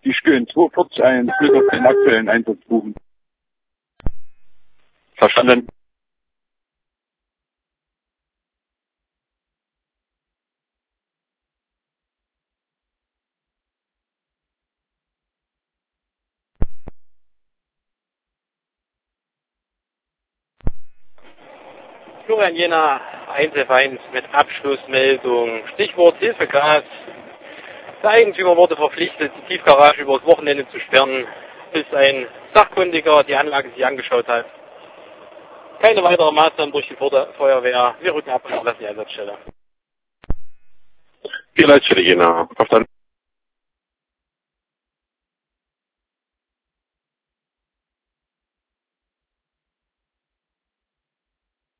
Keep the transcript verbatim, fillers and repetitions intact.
die Stöhnen zweihundertvierzig ein, bitte auf den aktuellen Einsatz buchen. Verstanden. Florian Jena, eins F eins mit Abschlussmeldung. Stichwort Hilfegas. Der Eigentümer wurde verpflichtet, die Tiefgarage über das Wochenende zu sperren, bis ein Sachkundiger die Anlage sich angeschaut hat. Keine weiteren Maßnahmen durch die Feuerwehr. Wir rücken ab und verlassen die Einsatzstelle. Die Leitstelle Jena. Verstanden.